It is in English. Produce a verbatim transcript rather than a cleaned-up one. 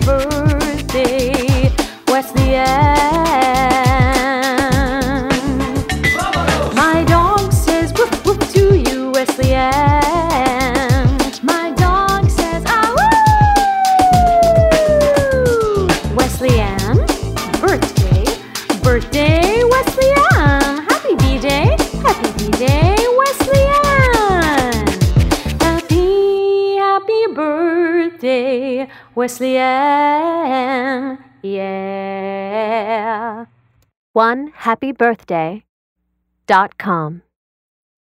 birthday, Wesley Ann. My dog says woof woof to you, Wesley Ann. My dog says ah woo. Wesley Ann, birthday, birthday, Wesley Ann. Happy B-Day, happy B-Day, Wesley Ann. Happy, happy birthday, Wesley Ann. Yeah. One happy birthday dot com